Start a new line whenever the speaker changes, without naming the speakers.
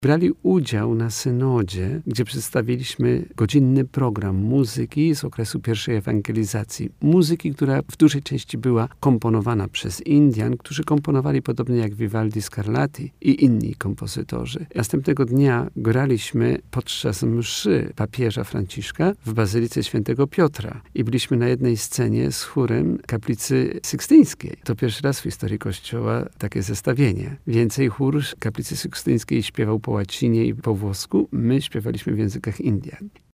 brali udział na synodzie, gdzie przedstawiliśmy godzinny program muzyki z okresu pierwszej ewangelizacji. Muzyki, która w dużej części była komponowana przez Indian, którzy komponowali podobnie jak Vivaldi, Scarlatti i inni kompozytorzy. Następnego dnia graliśmy podczas mszy papieża Franciszka w Bazylice Świętego Piotra i byliśmy na jednej scenie z chórem kaplicy sykstyńskiej. To pierwszy raz w historii Kościoła takie zestawienie. Więcej chór kaplicy sykstyńskiej śpiewał po łacinie i po włosku, my śpiewaliśmy w językach Indian.